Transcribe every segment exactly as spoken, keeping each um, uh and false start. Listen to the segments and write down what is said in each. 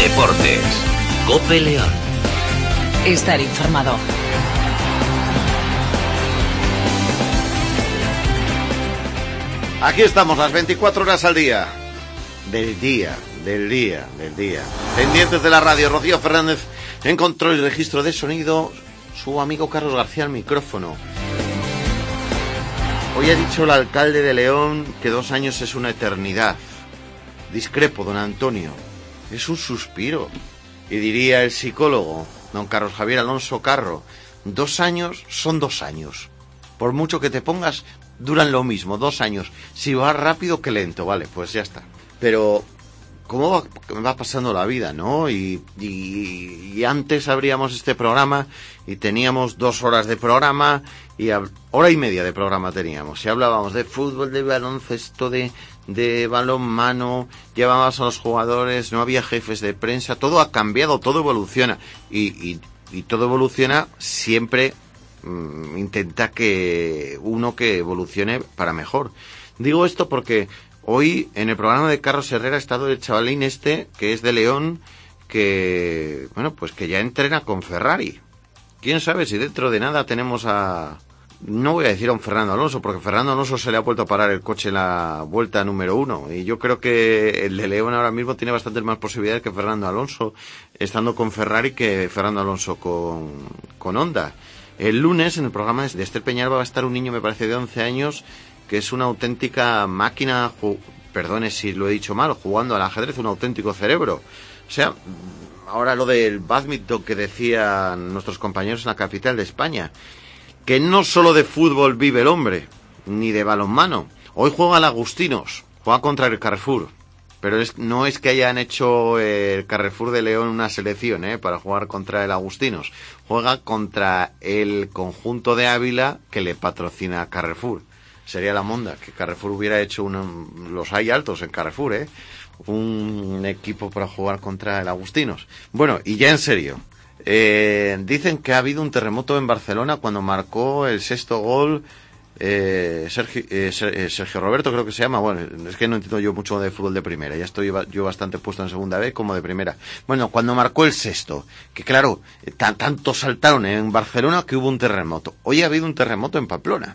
Deportes. COPE León. Estar informado. Aquí estamos, las veinticuatro horas al día. Del día, del día, del día. Pendientes de la radio, Rocío Fernández en control y registro de sonido, su amigo Carlos García al micrófono. Hoy ha dicho el alcalde de León que dos años es una eternidad. Discrepo, don Antonio. Es un suspiro. Y diría el psicólogo, don Carlos Javier Alonso Carro, dos años son dos años. Por mucho que te pongas, duran lo mismo, dos años. Si va rápido que lento, vale, pues ya está. Pero cómo va, va pasando la vida, ¿no? Y, y, y antes abríamos este programa y teníamos dos horas de programa y a, hora y media de programa teníamos. Y hablábamos de fútbol, de baloncesto, de, de balonmano, llevábamos a los jugadores, no había jefes de prensa, todo ha cambiado, todo evoluciona. Y, y, y todo evoluciona siempre, mmm, intenta que uno que evolucione para mejor. Digo esto porque hoy en el programa de Carlos Herrera ha estado el chavalín este, que es de León, que, bueno, pues que ya entrena con Ferrari. Quién sabe si dentro de nada tenemos a, no voy a decir a un Fernando Alonso, porque Fernando Alonso se le ha vuelto a parar el coche en la vuelta número uno, y yo creo que el de León ahora mismo tiene bastantes más posibilidades que Fernando Alonso, estando con Ferrari, que Fernando Alonso con, con Honda. El lunes, en el programa de Esther Peñalba, va a estar un niño, me parece, de once años, que es una auténtica máquina, ju- perdone si lo he dicho mal, jugando al ajedrez, un auténtico cerebro. O sea, ahora lo del bádminton que decían nuestros compañeros en la capital de España, que no solo de fútbol vive el hombre, ni de balonmano. Hoy juega el Agustinos, juega contra el Carrefour, pero es, no es que hayan hecho el Carrefour de León una selección, ¿eh?, para jugar contra el Agustinos. Juega contra el conjunto de Ávila que le patrocina Carrefour. Sería la monda que Carrefour hubiera hecho un, los hay altos en Carrefour, ¿eh? Un equipo para jugar contra el Agustinos. Bueno, y ya en serio, eh, dicen que ha habido un terremoto en Barcelona cuando marcó el sexto gol eh, Sergio, eh, Sergio Roberto, creo que se llama. Bueno, es que no entiendo yo mucho de fútbol de primera, ya estoy yo bastante puesto en segunda B como de primera. Bueno, cuando marcó el sexto, que claro, tan, tanto saltaron en Barcelona que hubo un terremoto. Hoy ha habido un terremoto en Pamplona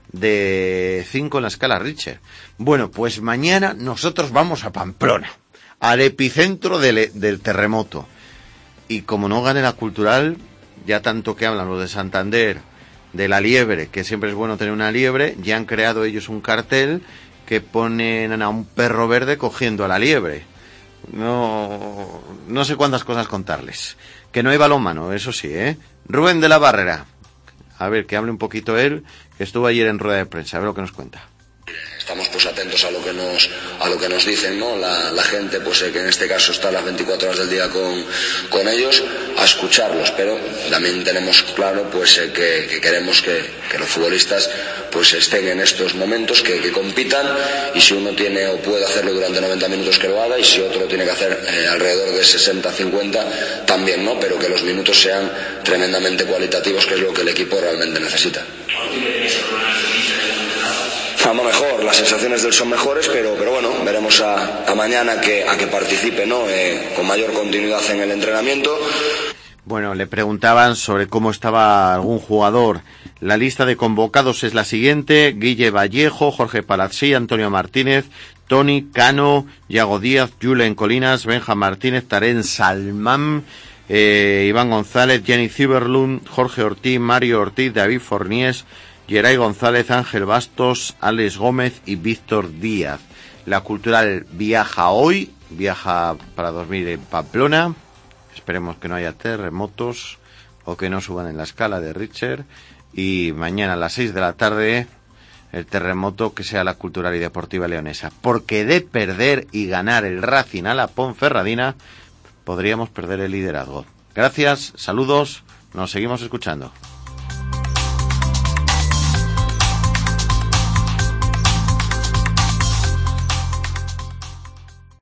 de cinco en la escala Richter. Bueno, pues mañana nosotros vamos a Pamplona, al epicentro del, del terremoto. Y como no gane la Cultural, ya tanto que hablan los de Santander, de la liebre, que siempre es bueno tener una liebre, ya han creado ellos un cartel que ponen a un perro verde cogiendo a la liebre. No, no sé cuántas cosas contarles. Que no hay balonmano, eso sí, ¿eh? Rubén de la Barrera. A ver, que hable un poquito él, que estuvo ayer en rueda de prensa, a ver lo que nos cuenta. Estamos pues atentos a lo que nos a lo que nos dicen, ¿no? La, la gente, pues eh, que en este caso está las veinticuatro horas del día con, con ellos, a escucharlos, pero también tenemos claro pues eh, que, que queremos que, que los futbolistas pues estén en estos momentos, que, que compitan, y si uno tiene o puede hacerlo durante noventa minutos, que lo haga, y si otro lo tiene que hacer eh, alrededor de sesenta cincuenta también, ¿no? Pero que los minutos sean tremendamente cualitativos, que es lo que el equipo realmente necesita. A lo mejor las sensaciones del son mejores, pero pero bueno, veremos a, a mañana que a que participe, ¿no? Eh, con mayor continuidad en el entrenamiento. Bueno, le preguntaban sobre cómo estaba algún jugador. La lista de convocados es la siguiente: Guille Vallejo, Jorge Palazzí, Antonio Martínez, Tony Cano, Yago Díaz, Julen Colinas, Benja Martínez, Tarén Salmán, eh, Iván González, Jenny Ciberlund, Jorge Ortiz, Mario Ortiz, David Forniés, Geray González, Ángel Bastos, Alex Gómez y Víctor Díaz. La Cultural viaja hoy, viaja para dormir en Pamplona. Esperemos que no haya terremotos o que no suban en la escala de Richter. Y mañana a las seis de la tarde, el terremoto, que sea la Cultural y Deportiva Leonesa. Porque de perder y ganar el Racing a la Ponferradina, podríamos perder el liderazgo. Gracias, saludos, nos seguimos escuchando.